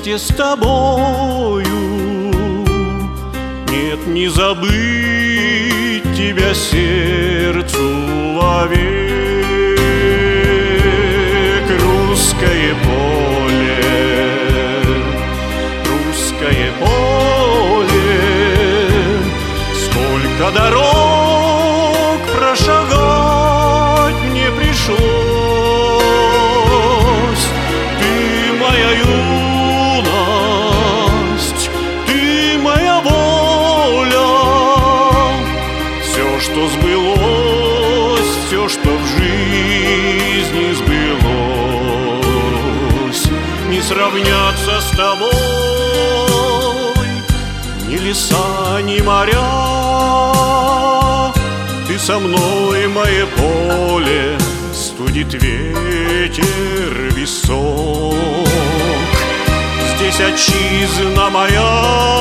вместе с тобою. Нет, не забыть тебя сердцу вовек. Русское поле, русское поле, сколько дорог прошагать мне пришлось. Ты моя юность, ты моя воля, все, что сбылось, все, что в жизни сбылось, не сравняться с тобой ни леса, ни моря. Ты со мной, мое поле, студит ветер висок. Здесь отчизна моя,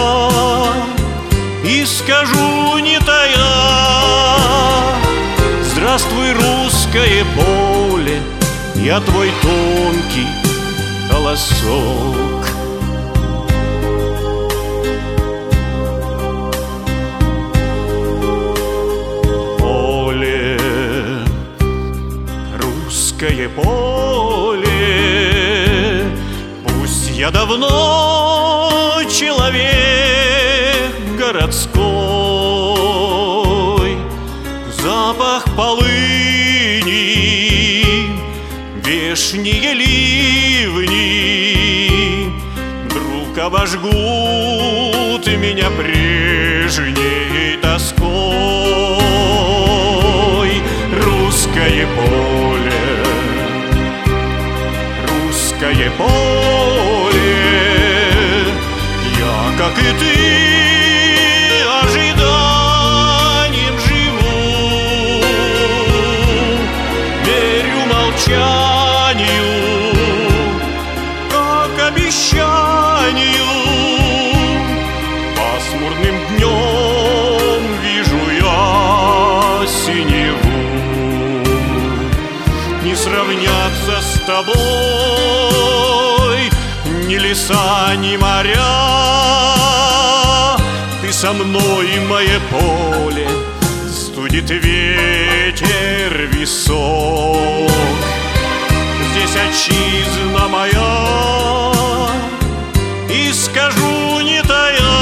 и скажу не тая: здравствуй, русское поле, я твой тонкий колосок. Поле, русское поле, пусть я давно человек городской, запах полыни, вешние ливни вдруг обожгут меня прежней тоской. Русское поле, русское поле, я, как и ты, ожиданием живу, верю молчанию, как обещанию. Пасмурным днем вижу я синеву. Не сравняться с тобой ни леса, ни моря. Ты со мной, мое поле, студит ветер висок. Здесь отчизна моя, и скажу не тая: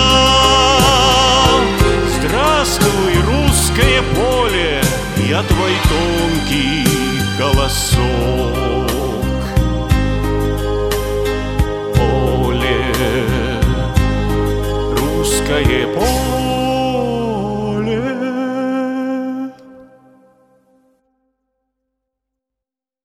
здравствуй, русское поле, я твой тонкий колосок. Поле, русское поле,